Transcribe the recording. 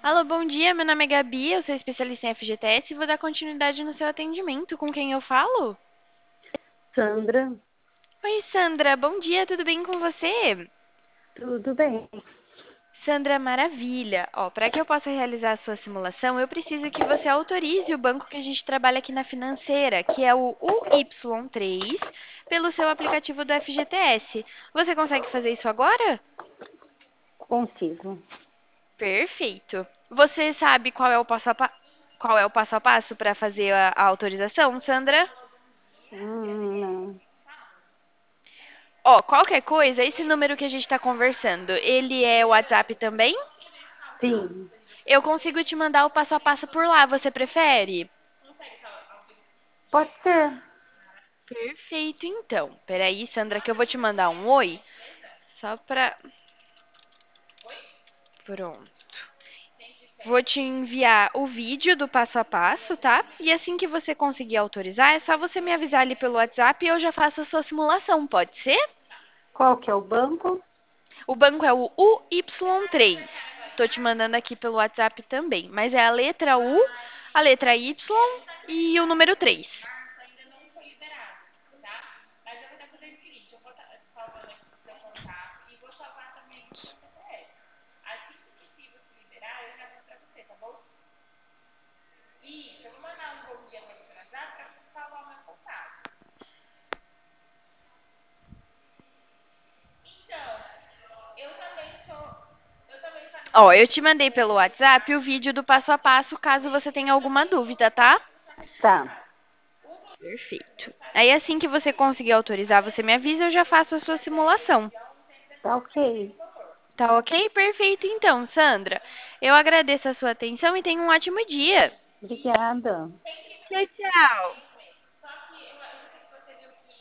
Alô, bom dia. Meu nome é Gabi, eu sou especialista em FGTS e vou dar continuidade no seu atendimento. Com quem eu falo? Sandra, Oi, Sandra. Bom dia, tudo bem com você? tudo bem? Sandra, maravilha. Ó, para que eu possa realizar a sua simulação, eu preciso que você autorize o banco que a gente trabalha aqui na financeira, que é o UY3, pelo seu aplicativo do FGTS. Você consegue fazer isso agora? Consigo. Perfeito. Você sabe qual é o passo a passo para fazer a autorização, Sandra? Não. Ó, qualquer coisa, esse número que a gente está conversando, ele é o WhatsApp também? Sim, Eu consigo te mandar o passo a passo por lá, você prefere? pode ser. Perfeito, então. Peraí, Sandra, que eu vou te mandar um oi, só pra... Pronto. Vou te enviar o vídeo do passo a passo, tá? E assim que você conseguir autorizar, é só você me avisar ali pelo WhatsApp e eu já faço a sua simulação, pode ser? Qual que é o banco? O banco é o UY3. Tô te mandando aqui pelo WhatsApp também, mas é a letra U, a letra Y e o número 3. Ó, eu te mandei pelo WhatsApp o vídeo do passo a passo, caso você tenha alguma dúvida, tá? Tá, Perfeito. Aí assim que você conseguir autorizar, você me avisa, eu já faço a sua simulação. tá ok. Tá ok? Perfeito então, Sandra. Eu agradeço a sua atenção e tenha um ótimo dia. Obrigada. Tchau, tchau.